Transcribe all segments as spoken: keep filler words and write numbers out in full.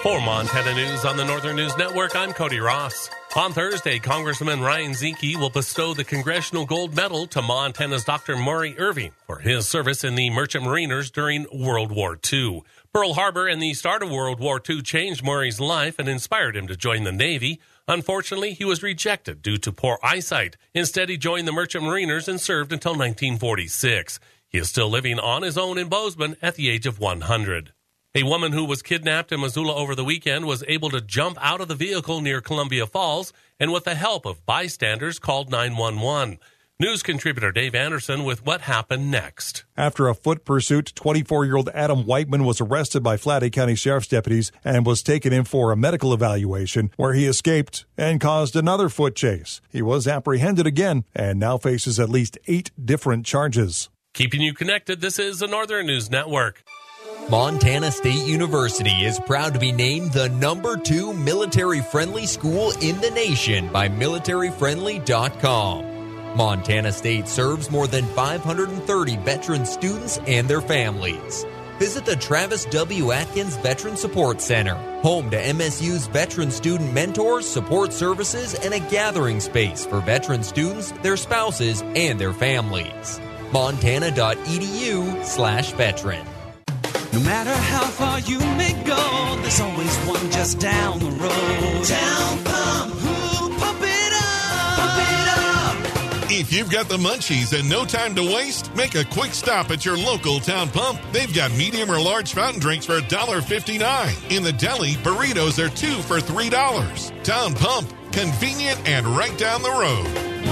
For Montana News on the Northern News Network, I'm Cody Ross. On Thursday, Congressman Ryan Zinke will bestow the Congressional Gold Medal to Montana's Doctor Maury Irving for his service in the Merchant Mariners during World War Two. Pearl Harbor and the start of World War Two changed Maury's life and inspired him to join the Navy. Unfortunately, he was rejected due to poor eyesight. Instead, he joined the Merchant Mariners and served until nineteen forty-six. He is still living on his own in Bozeman at the age of one hundred. A woman who was kidnapped in Missoula over the weekend was able to jump out of the vehicle near Columbia Falls and with the help of bystanders called nine one one. News contributor Dave Anderson with what happened next. After a foot pursuit, twenty-four-year-old Adam Whiteman was arrested by Flathead County Sheriff's deputies and was taken in for a medical evaluation where he escaped and caused another foot chase. He was apprehended again and now faces at least eight different charges. Keeping you connected, this is the Northern News Network. Montana State University is proud to be named the number two military-friendly school in the nation by military friendly dot com. Montana State serves more than five hundred thirty veteran students and their families. Visit the Travis W. Atkins Veteran Support Center, home to M S U's veteran student mentors, support services, and a gathering space for veteran students, their spouses, and their families. Montana.edu slash veteran. No matter how far you may go, there's always one just down the road. Town Pump. Ooh, pump it up. Pump it up. If you've got the munchies and no time to waste, make a quick stop at your local Town Pump. They've got medium or large fountain drinks for one dollar fifty-nine. In the deli, burritos are two for three dollars. Town Pump, convenient and right down the road.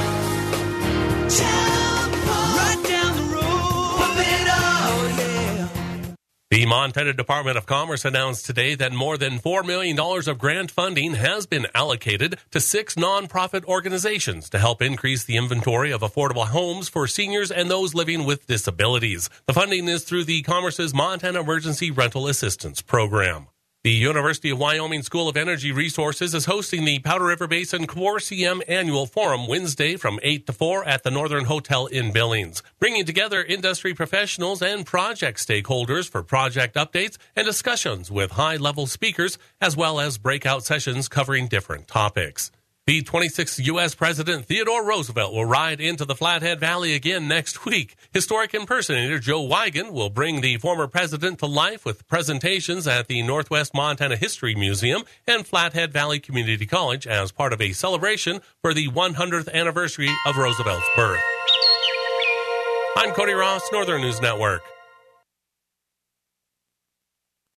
Town Pump. Right down the road. Pump it up. Oh, yeah. The Montana Department of Commerce announced today that more than four million dollars of grant funding has been allocated to six nonprofit organizations to help increase the inventory of affordable homes for seniors and those living with disabilities. The funding is through the Commerce's Montana Emergency Rental Assistance Program. The University of Wyoming School of Energy Resources is hosting the Powder River Basin CORE-C M Annual Forum Wednesday from eight to four at the Northern Hotel in Billings, bringing together industry professionals and project stakeholders for project updates and discussions with high-level speakers, as well as breakout sessions covering different topics. The twenty-sixth U S President Theodore Roosevelt will ride into the Flathead Valley again next week. Historic impersonator Joe Wigan will bring the former president to life with presentations at the Northwest Montana History Museum and Flathead Valley Community College as part of a celebration for the one hundredth anniversary of Roosevelt's birth. I'm Cody Ross, Northern News Network.